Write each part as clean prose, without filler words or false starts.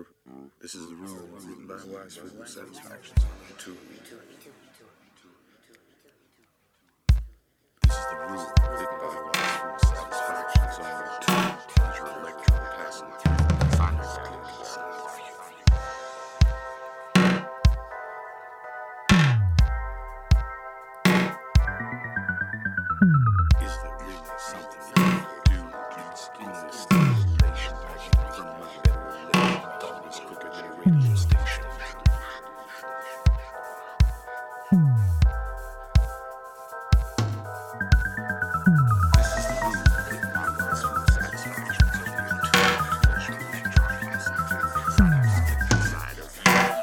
This is the rule written by Wise for the satisfaction. Two. This is the rule written by Wise for the satisfaction zone. Two. Pleasure electro passing. Final state. Is there really something you can do against endless stimulation from my better living thought is quicker than a radio station? This is the rule written by Wise for the satisfaction zone. Two. Pleasure electro passing. Final state inside of you.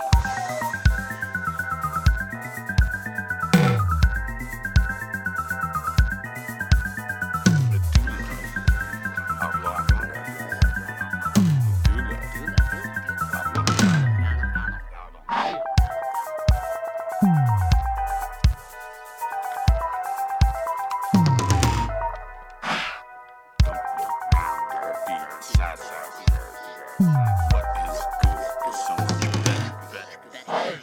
What is good is so much better.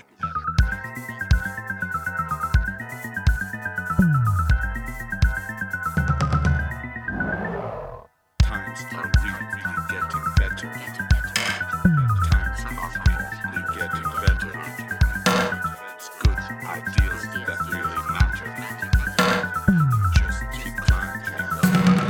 Times are really getting better. Times are really getting better. It's good ideals that really matter. Just keep climbing.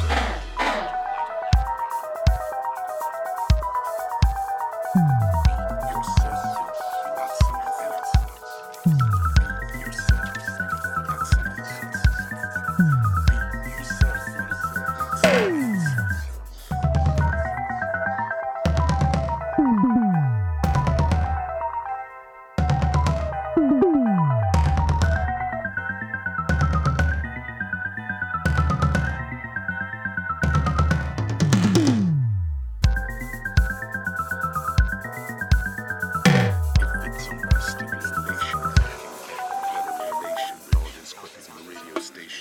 Yourself, not something else. Yourself, not something else. Be yourself, not something else. If it's only stimulation, I can get a better relation with all this quicker than a radio station.